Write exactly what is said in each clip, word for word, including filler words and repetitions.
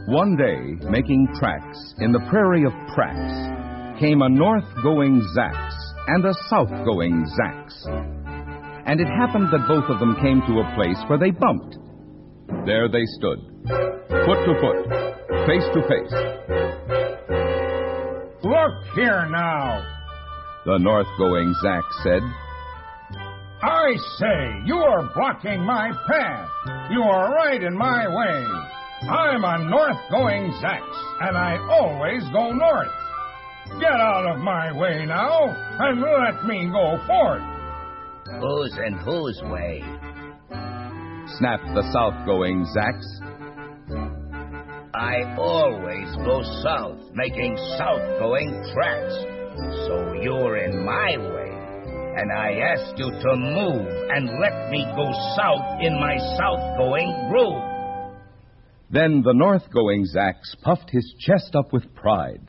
One day, making tracks in the prairie of Prax, came a north-going Zax and a south-going Zax. And it happened that both of them came to a place where they bumped. There they stood, foot to foot, face to face. Look here now, the north-going Zax said. I say, you are blocking my path. You are right in my way. I'm a north-going Zax, and I always go north. Get out of my way now, and let me go forth. Who's in whose way? Snapped the south-going Zax. I always go south, making south-going tracks. So you're in my way, and I ask you to move and let me go south in my south-going groove. Then the north-going Zax puffed his chest up with pride.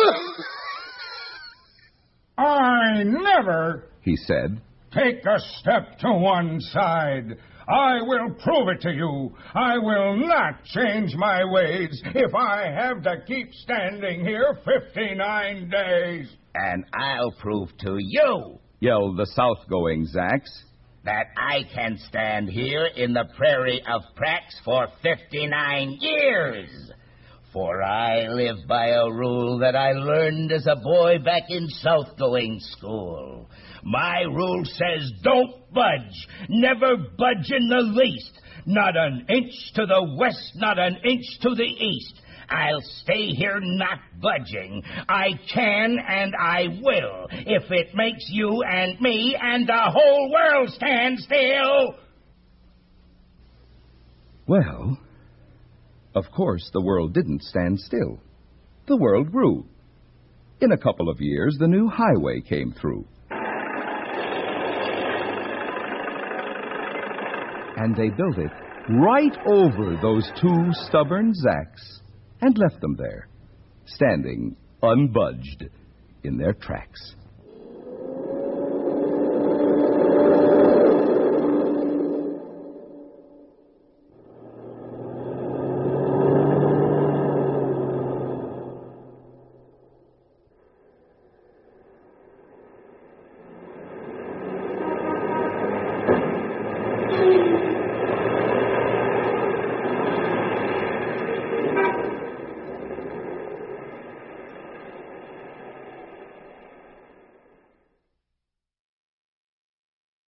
I never, he said, take a step to one side. I will prove it to you. I will not change my ways if I have to keep standing here fifty-nine days. And I'll prove to you, yelled the south-going Zax, that I can stand here in the prairie of Prax for fifty-nine years. For I live by a rule that I learned as a boy back in south-going school. My rule says don't budge, never budge in the least. Not an inch to the west, not an inch to the east. I'll stay here not budging. I can and I will, if it makes you and me and the whole world stand still. Well, of course the world didn't stand still. The world grew. In a couple of years, the new highway came through. And they built it right over those two stubborn Zax and left them there, standing unbudged in their tracks.